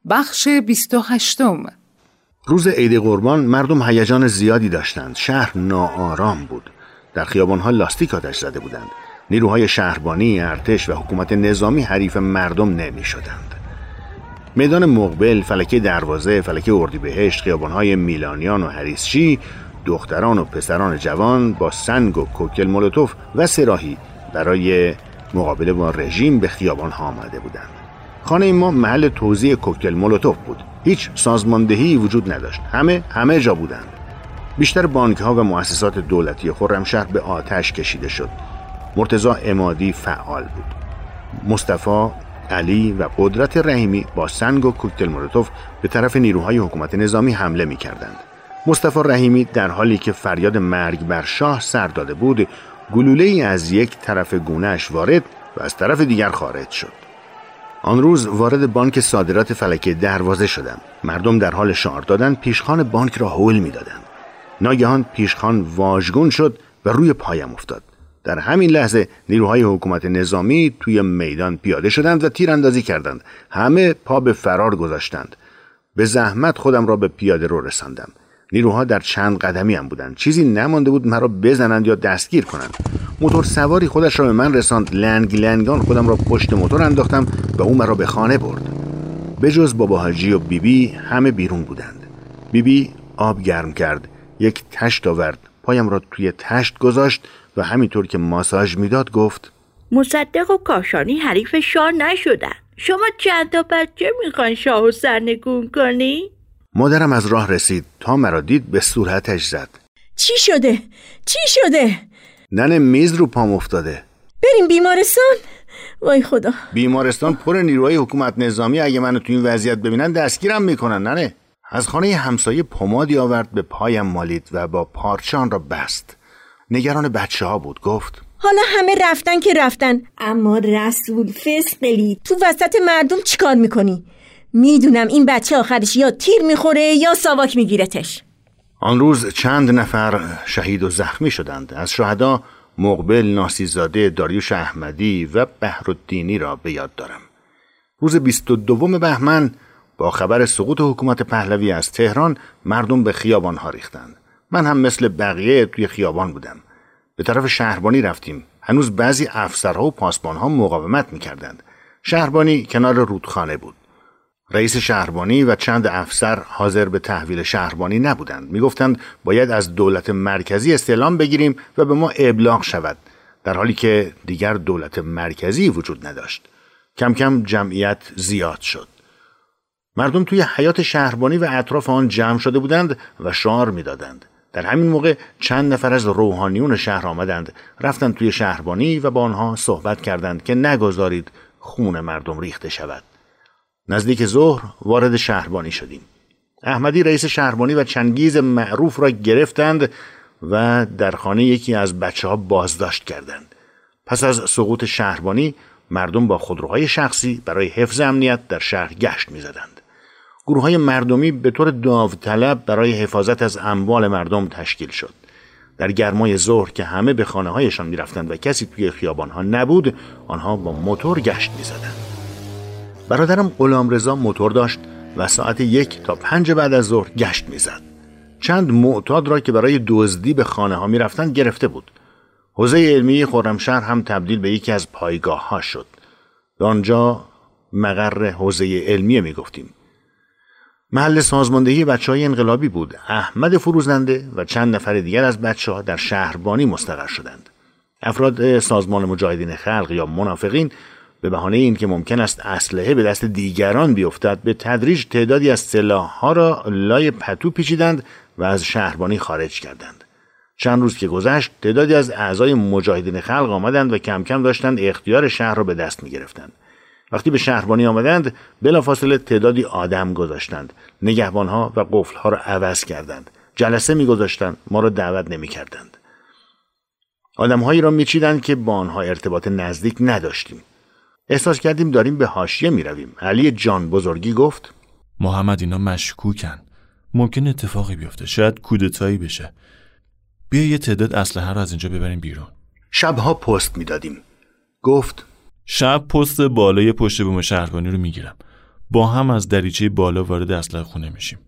بخش 28. روز عید قربان مردم هیجان زیادی داشتند. شهر ناآرام بود. در خیابان‌ها لاستیک آتش زده بودند. نیروهای شهربانی، ارتش و حکومت نظامی حریف مردم نمی‌شدند. میدان مقبل، فلکه دروازه، فلکه اردیبهشت، خیابان‌های میلانیان و هریسچی، دختران و پسران جوان با سنگ و کوکتل مولوتوف و سراحی برای مقابله با رژیم به خیابان‌ها آمده بودند. خانه ما محل توزیع کوکتل مولوتوف بود. هیچ سازماندهی وجود نداشت. همه جا بودند. بیشتر بانک‌ها و مؤسسات دولتی خرمشهر به آتش کشیده شد. مرتضی عمادی فعال بود. مصطفی، علی و قدرت رحیمی با سنگ و کوکتل مولوتوف به طرف نیروهای حکومت نظامی حمله می‌کردند. مصطفی رحیمی در حالی که فریاد مرگ بر شاه سر داده بود، گلوله‌ای از یک طرف گونه‌اش وارد و از طرف دیگر خارج شد. آن روز وارد بانک صادرات فلکه دروازه شدم. مردم در حال شعار دادن پیشخوان بانک را هول می‌دادند. ناگهان پیشخوان واژگون شد و روی پایم افتاد. در همین لحظه نیروهای حکومت نظامی توی میدان پیاده شدند و تیراندازی کردند. همه پا به فرار گذاشتند. به زحمت خودم را به پیاده رو رساندم. نیروها در چند قدمی هم بودند. چیزی نمانده بود مرا بزنند یا دستگیر کنند. موتور سواری خودش را به من رساند. لنگان خودم را پشت موتور انداختم و او مرا به خانه برد. به جز بابا حاجی و بیبی همه بیرون بودند. بیبی آب گرم کرد، یک تشت آورد، پایم را توی تشت گذاشت و همینطور که ماساژ میداد گفت: مصدق و کاشانی حریف شاه نشدن. شما چند تا بچه میخوان شاهو سرنگون کنی؟ مادرم از راه رسید. تا مرا دید به صورتش زد. چی شده؟ ننه میز رو پام افتاده. بریم بیمارستان؟ وای خدا. بیمارستان پر نیروهای حکومت نظامی. اگه منو تو این وضعیت ببینن دستگیرم میکنن. ننه از خانه همسایه پمادی آورد، به پایم مالید و با پارچه آن را بست. نگران بچه ها بود. گفت: حالا همه رفتن که رفتن، اما رسول فسقلی تو وسط مردم چیکار میکنی؟ میدونم این بچه آخرش یا تیر میخوره یا ساواک میگیرتش. آن روز چند نفر شهید و زخمی شدند. از شهدا مقبل ناصیزاده، داریوش احمدی و بهرالدینی را به یاد دارم. روز 22 بهمن با خبر سقوط حکومت پهلوی از تهران مردم به خیابان‌ها ریختند. من هم مثل بقیه توی خیابان بودم. به طرف شهربانی رفتیم. هنوز بعضی افسرها و پاسبان‌ها مقاومت می‌کردند. شهربانی کنار رودخانه بود. رئیس شهربانی و چند افسر حاضر به تحویل شهربانی نبودند. میگفتند باید از دولت مرکزی استعلام بگیریم و به ما ابلاغ شود، در حالی که دیگر دولت مرکزی وجود نداشت. کم کم جمعیت زیاد شد. مردم توی حیاط شهربانی و اطراف آن جمع شده بودند و شعار میدادند. در همین موقع چند نفر از روحانیون شهر آمدند، رفتند توی شهربانی و با آنها صحبت کردند که نگذارید خون مردم ریخته شود. نزدیک ظهر وارد شهربانی شدیم. احمدی رئیس شهربانی و چنگیز معروف را گرفتند و در خانه یکی از بچه‌ها بازداشت کردند. پس از سقوط شهربانی مردم با خودروهای شخصی برای حفظ امنیت در شهر گشت می‌زدند. گروه‌های مردمی به طور داوطلب برای حفاظت از اموال مردم تشکیل شد. در گرمای ظهر که همه به خانه‌هایشان می‌رفتند و کسی توی خیابان‌ها نبود، آنها با موتور گشت می‌زدند. برادرم غلامرضا موتور داشت و ساعت 1 تا 5 بعد از ظهر گشت می‌زد. چند معتاد را که برای دزدی به خانه‌ها می‌رفتند گرفته بود. حوزه علمی خرمشهر هم تبدیل به یکی از پایگاه‌ها شد. به آنجا مقر حوزه علمی می‌گفتیم. محل سازماندهی بچه‌های انقلابی بود. احمد فروزنده و چند نفر دیگر از بچه‌ها در شهربانی مستقر شدند. افراد سازمان مجاهدین خلق یا منافقین به بهانه این که ممکن است اسلحه به دست دیگران بیفتد، به تدریج تعدادی از سلاح‌ها را لای پتو پیچیدند و از شهربانی خارج کردند. چند روز که گذشت، تعدادی از اعضای مجاهدین خلق آمدند و کم کم داشتند اختیار شهر را به دست می‌گرفتند. وقتی به شهربانی آمدند، بلافاصله تعدادی آدم گذاشتند. نگهبان‌ها و قفل‌ها را عوض کردند. جلسه می‌گذاشتند، ما را دعوت نمی‌کردند. آدم‌هایی را می‌چیدند که با آنها ارتباط نزدیک نداشتیم. احساس کردیم داریم به حاشیه می‌رویم. علی جان بزرگی گفت: محمد اینا مشکوکن. ممکن اتفاقی بیفته. شاید کودتایی بشه. بیا یه تعداد اسلحه رو از اینجا ببریم بیرون. شبها پست می‌دادیم. گفت: شب پست بالای پشت بوم شهربانی رو میگیرم. با هم از دریچه بالا وارد اسلحه خونه میشیم.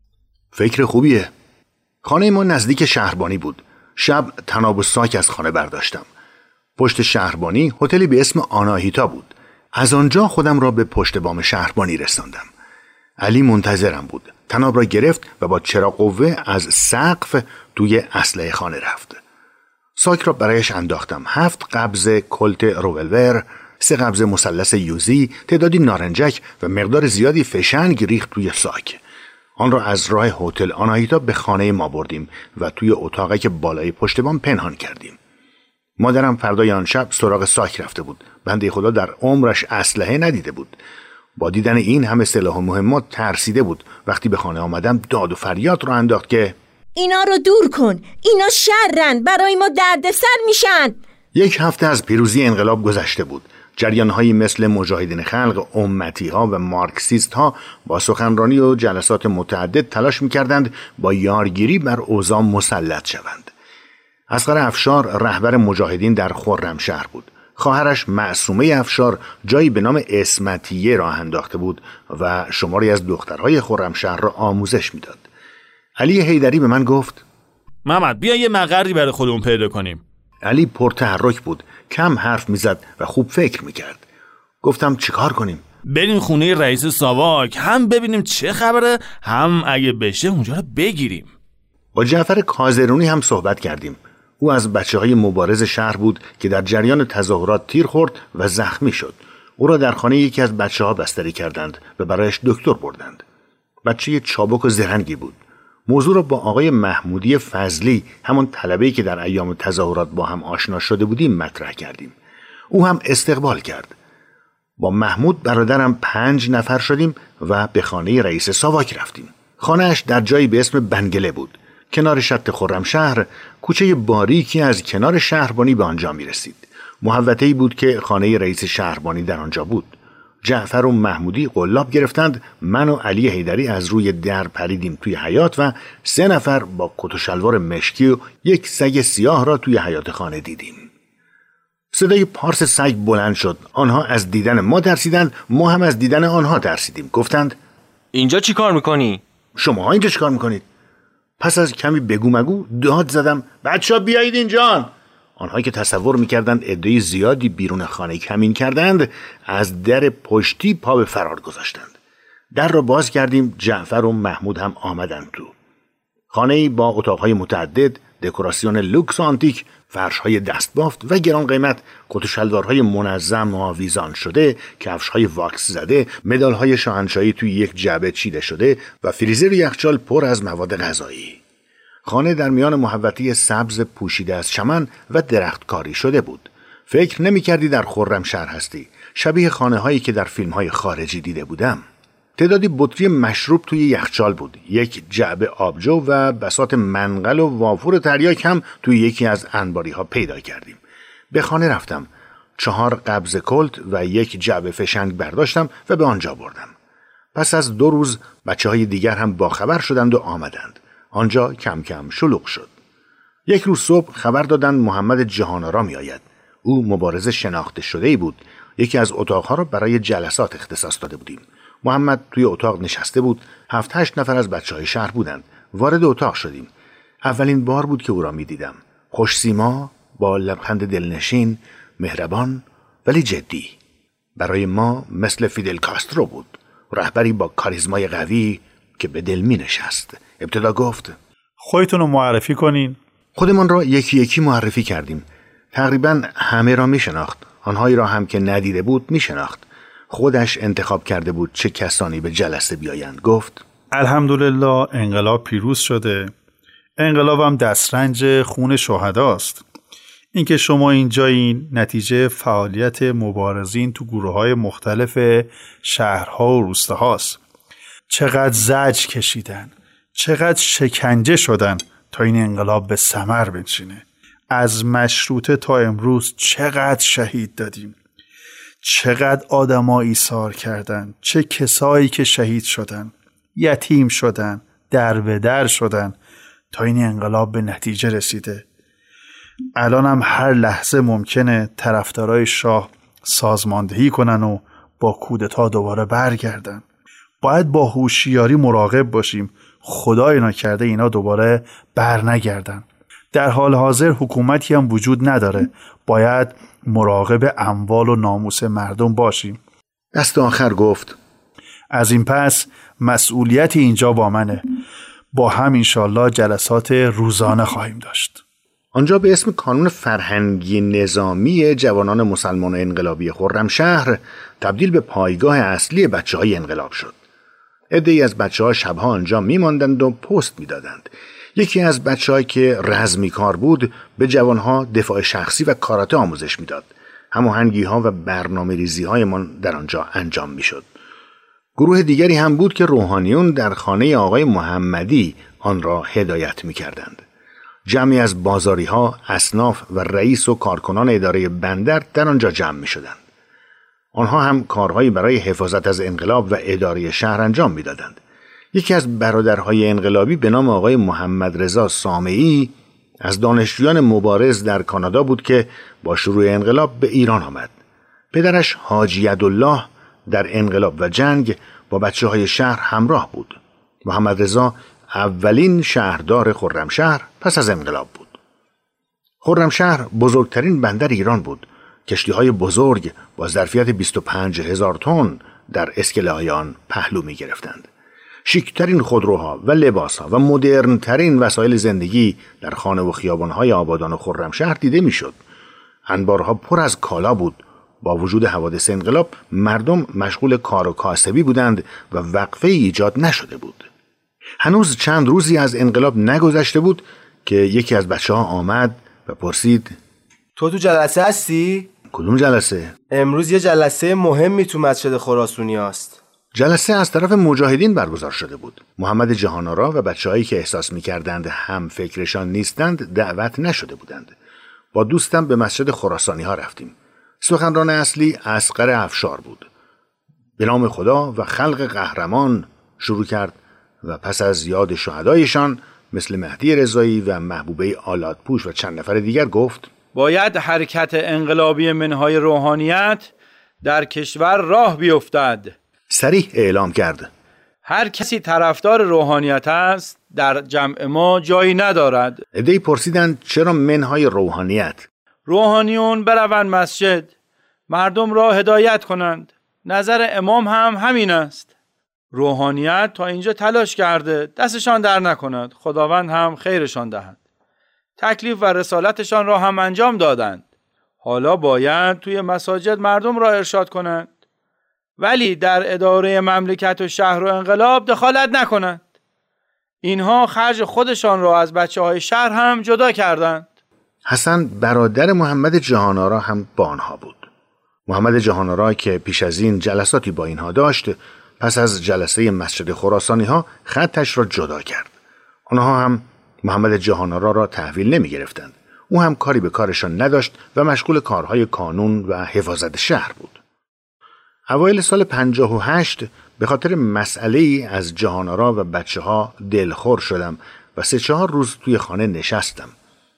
فکر خوبیه. خانه ما نزدیک شهربانی بود. شب طناب و ساک از خانه برداشتم. پشت شهربانی هتلی به اسم آناهیتا بود. از آنجا خودم را به پشت بام شهربانی رساندم. علی منتظرم بود. طناب را گرفت و با چراغ قوه از سقف توی اسلحه خانه رفت. ساک را برایش انداختم. 7 قبض کلت رولور، 3 قبض مثلث یوزی، تعدادی نارنجک و مقدار زیادی فشنگ ریخت توی ساک. آن را از راه هتل آناهیتا به خانه ما بردیم و توی اتاقی که بالای پشت بام پنهان کردیم. مادرم فردای آن شب سراغ ساک رفته بود. بنده خدا در عمرش اسلحه ندیده بود. با دیدن این همه سلاح و مهمات ترسیده بود. وقتی به خانه آمدم داد و فریاد را انداخت که اینا رو دور کن، اینا شرن، برای ما دردسر میشن. 1 هفته از پیروزی انقلاب گذشته بود. جریان‌هایی مثل مجاهدین خلق، امتی‌ها و مارکسیست‌ها با سخنرانی و جلسات متعدد تلاش می‌کردند با یارگیری بر اوضاع مسلط شوند. اصغر افشار رهبر مجاهدین در خرمشهر بود. خواهرش معصومه افشار جایی به نام اسمتیه راه انداخته بود و شماری از دخترهای خرمشهر را آموزش می‌داد. علی حیدری به من گفت محمد بیا یه مقری برای خودمون پیدا کنیم. علی پرتحرک بود، کم حرف میزد و خوب فکر میکرد. گفتم چیکار کنیم؟ بریم خونه رئیس ساواک، هم ببینیم چه خبره، هم اگه بشه اونجا رو بگیریم. با جعفر کازرونی هم صحبت کردیم. او از بچه‌های مبارز شهر بود که در جریان تظاهرات تیر خورد و زخمی شد. او را در خانه یکی از بچه‌ها بستری کردند و برایش دکتر بردند. بچه چابک و زرنگی بود. موضوع را با آقای محمودی فضلی، همون طلبه‌ای که در ایام تظاهرات با هم آشنا شده بودیم، مطرح کردیم. او هم استقبال کرد. با محمود برادرم 5 نفر شدیم و به خانه رئیس ساواک رفتیم. خانه‌اش در جایی به اسم بنگله بود. کنار شط خرمشهر، کوچه باریکی از کنار شهربانی به آنجا می رسید. محوطه‌ای بود که خانه رئیس شهربانی در آنجا بود. جعفر و محمودی قلاب گرفتند. من و علی حیدری از روی در پریدیم توی حیاط و 3 نفر با کت و شلوار مشکی و 1 سگ سیاه را توی حیاط خانه دیدیم. صدای پارس سگ بلند شد. آنها از دیدن ما ترسیدند، ما هم از دیدن آنها ترسیدیم. گفتند اینجا چی کار میکنی؟ شماها اینجا چی کار میکنید؟ پس از کمی بگو مگو داد زدم بچه‌ها بیایید اینجا. آنهایی که تصور میکردند عده زیادی بیرون خانه کمین کردند، از در پشتی پا به فرار گذاشتند. در را باز کردیم. جعفر و محمود هم آمدند تو. خانه‌ای با اتاقهای متعدد، دکوراسیون لوکس و آنتیک، فرش‌های دستبافت و گران قیمت، کت و شلوارهای منظم و آویزان شده، کفش‌های واکس زده، مدال‌های شاهنشاهی توی یک جعبه چیده شده و فریزر و یخچال پر از مواد غذایی. خانه در میان محوطه سبز پوشیده از چمن و درختکاری شده بود. فکر نمی‌کردی در خرمشهر هستی. شبیه خانه‌هایی که در فیلم‌های خارجی دیده بودم. تعدادی بطری مشروب توی یخچال بود. 1 جعبه آبجو و بساط منقل و وافور تریاک هم توی یکی از انباری‌ها پیدا کردیم. به خانه رفتم. 4 قبض کلت و 1 جعبه فشنگ برداشتم و به آنجا بردم. پس از 2 روز بچه‌های دیگر هم باخبر شدند و آمدند. آنجا کم کم شلوغ شد. 1 روز صبح خبر دادند محمد جهان‌آرا می آید. او مبارز شناخته شده‌ای بود. یکی از اتاقها را برای جلسات اختصاص داده بودیم. محمد توی اتاق نشسته بود. 7-8 نفر از بچه‌های شهر بودند. وارد اتاق شدیم. اولین بار بود که او را می دیدم. خوش سیما، با لبخند دلنشین، مهربان ولی جدی. برای ما مثل فیدل کاسترو بود. رهبری با کاریزمای قوی که به دل می نشست. ابتدا گفت خودتون رو معرفی کنین. خودمان را یکی یکی معرفی کردیم. تقریبا همه را می شناخت. آنهایی را هم که ندیده بود می شناخت. خودش انتخاب کرده بود چه کسانی به جلسه بیایند. گفت الحمدلله انقلاب پیروز شده. انقلاب هم دسترنج خون شهداست. اینکه شما اینجایین نتیجه فعالیت مبارزین تو گروه‌های مختلف شهرها و روستاهاست. چقدر زجر کشیدن، چقدر شکنجه شدن تا این انقلاب به ثمر بنشینه. از مشروطه تا امروز چقدر شهید دادیم، چقدر آدم‌ها ایثار کردن، چه کسایی که شهید شدن، یتیم شدن، در به در شدن تا این انقلاب به نتیجه رسیده. الان هم هر لحظه ممکنه طرفدارای شاه سازماندهی کنن و با کودتا دوباره برگردن. باید با هوشیاری مراقب باشیم خدای نکرده اینا دوباره بر نگردن. در حال حاضر حکومتی هم وجود نداره، باید مراقب اموال و ناموس مردم باشیم. دست آخر گفت از این پس مسئولیت اینجا با منه. با هم انشالله جلسات روزانه خواهیم داشت. آنجا به اسم کانون فرهنگی نظامی جوانان مسلمان انقلابی خرمشهر تبدیل به پایگاه اصلی بچه‌های انقلاب شد. عده‌ای از بچه‌ها شبها آنجا می‌ماندند و پست می‌دادند. یکی از بچه‌هایی که رزمی کار بود به جوانها دفاع شخصی و کاراته آموزش می‌داد. هماهنگی‌ها و برنامه‌ریزی‌هایمان در آنجا انجام می‌شد. گروه دیگری هم بود که روحانیون در خانه آقای محمدی آن را هدایت می‌کردند. جمعی از بازاری‌ها، اصناف و رئیس و کارکنان اداره بندر در آنجا جمع می‌شدند. آنها هم کارهایی برای حفاظت از انقلاب و اداره شهر انجام می‌دادند. یکی از برادرهای انقلابی به نام آقای محمد رضا سامعی از دانشجویان مبارز در کانادا بود که با شروع انقلاب به ایران آمد. پدرش حاجی عبدالله در انقلاب و جنگ با بچه‌های شهر همراه بود. محمد رضا اولین شهردار خرمشهر پس از انقلاب بود. خرمشهر بزرگترین بندر ایران بود. کشتی‌های بزرگ با ظرفیت 25,000 تن در اسکله آن پهلو می‌گرفتند. شیکترین خودروها و لباسها و مدرنترین وسایل زندگی در خانه و خیابان‌های آبادان خرمشهر دیده می‌شد. انبارها پر از کالا بود. با وجود حوادث انقلاب مردم مشغول کار و کاسبی بودند و وقفه ایجاد نشده بود. هنوز چند روزی از انقلاب نگذشته بود که یکی از بچه‌ها آمد و پرسید تو جلسه هستی؟ کدوم جلسه؟ امروز یه جلسه مهمی تو مسجد خراسونی هست. جلسه از طرف مجاهدین برگزار شده بود. محمد جهان‌آرا و بچه‌هایی که احساس می‌کردند هم فکرشان نیستند دعوت نشده بودند. با دوستم به مسجد خراسانی‌ها رفتیم. سخنران اصلی اصغر افشار بود. به نام خدا و خلق قهرمان شروع کرد و پس از یاد شهدایشان مثل مهدی رضایی و محبوبه آلاتپوش و چند نفر دیگر گفت باید حرکت انقلابی منهای روحانیت در کشور راه بیفتد. صریح اعلام کرد هر کسی طرفدار روحانیت است در جمع ما جایی ندارد. عده‌ای پرسیدند چرا منهای روحانیت؟ روحانیون بروند مسجد، مردم را هدایت کنند. نظر امام هم همین است. روحانیت تا اینجا تلاش کرده، دستشان در نکند، خداوند هم خیرشان دهد. تکلیف و رسالتشان را هم انجام دادند. حالا باید توی مساجد مردم را ارشاد کنند، ولی در اداره مملکت و شهر و انقلاب دخالت نکنند. اینها خرج خودشان را از بچه‌های شهر هم جدا کردند. حسن برادر محمد جهان‌آرا هم با آنها بود. محمد جهان‌آرا که پیش از این جلساتی با اینها داشت، پس از جلسه مسجد خراسانی‌ها خطش را جدا کرد. آنها هم محمد جهان‌آرا را تحویل نمی گرفتند. او هم کاری به کارشان نداشت و مشغول کارهای کانون و حفاظت شهر بود. اوایل سال 58 به خاطر مسئله‌ای از جهان‌آرا و بچه‌ها دلخور شدم و 3-4 روز توی خانه نشستم.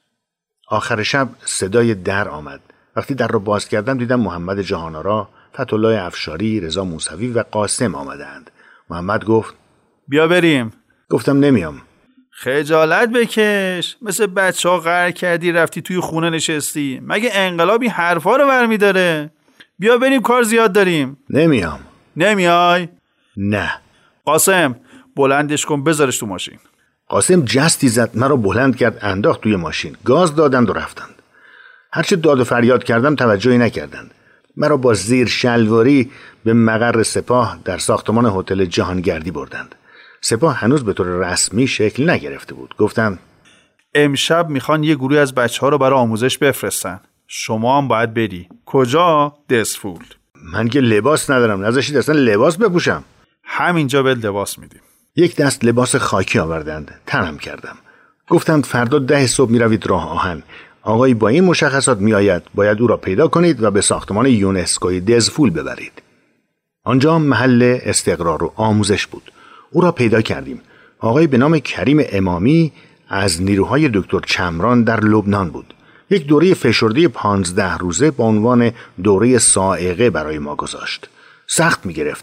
آخر شب صدای در آمد. وقتی در را باز کردم دیدم محمد جهان‌آرا، فتح‌الله افشاری، رضا موسوی و قاسم آمدند. محمد گفت بیا بریم. گفتم نمیام. خجالت بکش، مثل بچه‌ها قهر کردی رفتی توی خونه نشستی. مگه انقلابی حرفا رو برمی داره؟ بیا بریم کار زیاد داریم. نمیام. نمیای؟ نه. قاسم بلندش کن بذارش تو ماشین. قاسم جستی زد، مرا بلند کرد، انداخت توی ماشین. گاز دادند و رفتند. هرچه داد و فریاد کردم توجهی نکردند. مرا با زیر شلواری به مقر سپاه در ساختمان هتل جهانگردی بردند. سپاه هنوز به طور رسمی شکل نگرفته بود. گفتند امشب میخوان یه گروه از بچه‌ها رو برای آموزش بفرستن. شما هم باید بری. کجا؟ دسفول. من که لباس ندارم، نذاشید اصلا لباس بپوشم. همینجا به لباس میدیم. یک دست لباس خاکی آوردند. تنم کردم. گفتند فردا 10 صبح میروید راه آهن. آقایی با این مشخصات میآید، باید او را پیدا کنید و به ساختمان یونسکوی دزفول ببرید. آنجا محل استقرار و آموزش بود. او را پیدا کردیم. آقای به نام کریم امامی از نیروهای دکتر چمران در لبنان بود. یک دوره فشرده 15 روزه با عنوان دوره صاعقه برای ما گذاشت. سخت می گرفت.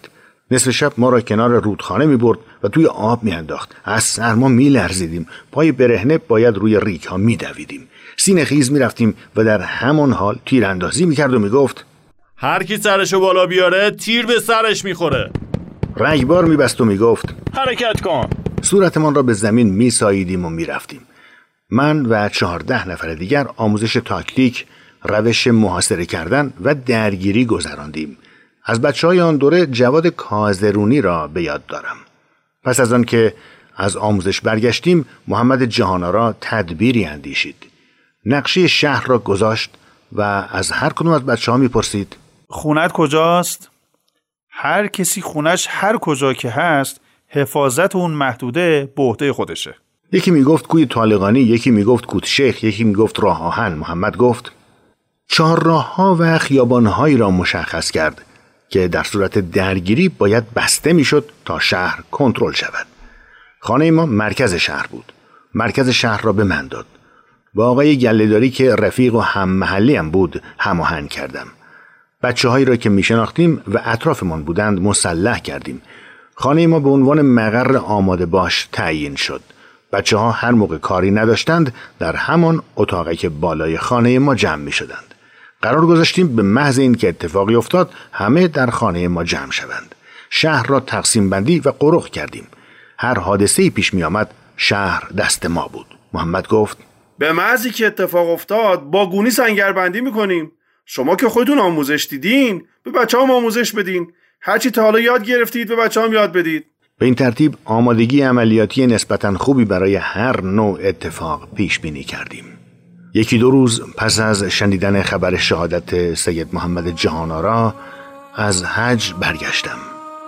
نصف شب ما را کنار رودخانه می برد و توی آب می انداخت. از سرما می لرزیدیم. پای برهنه باید روی ریگ ها می دویدیم. سینه خیز می رفتیم و در همان حال تیراندازی می کرد و می گفت هر کی سرشو بالا بیاره تیر به سرش میخوره. رگبار می بست و می گفت حرکت کن. صورتمان را به زمین می ساییدیم و می رفتیم. من و 14 نفر دیگر آموزش تاکتیک، روش محاصره کردن و درگیری گذراندیم. از بچه‌های آن دوره جواد کازرونی را به یاد دارم. پس از آن که از آموزش برگشتیم، محمد جهان‌آرا تدبیری اندیشید. نقشه شهر را گذاشت و از هر کدوم از بچه‌ها می‌پرسید خونت کجاست؟ هر کسی خونش هر کجا که هست، حفاظت اون محدوده به عهده خودشه. یکی میگفت کوی طالقانی، یکی میگفت کوتشیخ، یکی میگفت راه آهن. محمد گفت 4 راه‌ها و خیابان‌هایی را مشخص کرد که در صورت درگیری باید بسته میشد تا شهر کنترل شود. خانه ما مرکز شهر بود. مرکز شهر را به من داد. با آقای گله‌داری که رفیق و هم محلی هم بود هماهنگ کردم. بچه‌هایی را که میشناختیم و اطرافمان بودند مسلح کردیم. خانه ما به عنوان مقر آماده باش تعیین شد. بچه‌ها هر موقع کاری نداشتند در همان اتاقی بالای خانه ما جمع می‌شدند. قرار گذاشتیم به محض این که اتفاقی افتاد همه در خانه ما جمع شوند. شهر را تقسیم بندی و قرق کردیم. هر حادثه‌ای پیش می آمد شهر دست ما بود. محمد گفت به محضی که اتفاق افتاد با گونی سنگربندی میکنیم. شما که خودتون آموزش دیدین به بچه‌هام آموزش بدین. هرچی تا حالا یاد گرفتید به بچه‌هام یاد بدید. به این ترتیب آمادگی عملیاتی نسبتاً خوبی برای هر نوع اتفاق پیش بینی کردیم. 1-2 روز پس از شنیدن خبر شهادت سید محمد جهان‌آرا از حج برگشتم.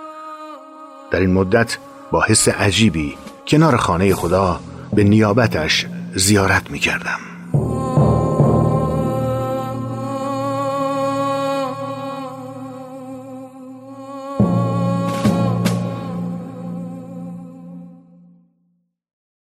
در این مدت با حس عجیبی کنار خانه خدا به نیابتش زیارت می کردم.